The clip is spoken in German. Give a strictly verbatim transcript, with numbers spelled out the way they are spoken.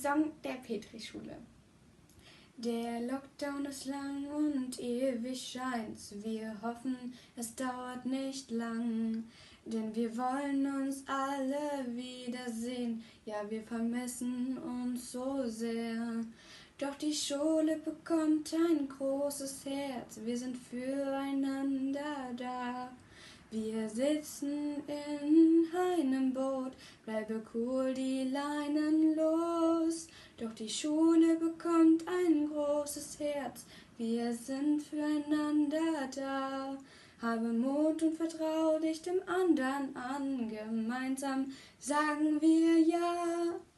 Song der Petrischule. Der Lockdown ist lang und ewig scheint's. Wir hoffen, es dauert nicht lang, denn wir wollen uns alle wiedersehen. Ja, wir vermissen uns so sehr. Doch die Schule bekommt ein großes Herz. Wir sind füreinander da. Wir sitzen in einem Boot, bleibe cool, die Leinen los. Doch die Schule bekommt ein großes Herz, wir sind füreinander da. Habe Mut und vertrau dich dem anderen an, gemeinsam sagen wir ja.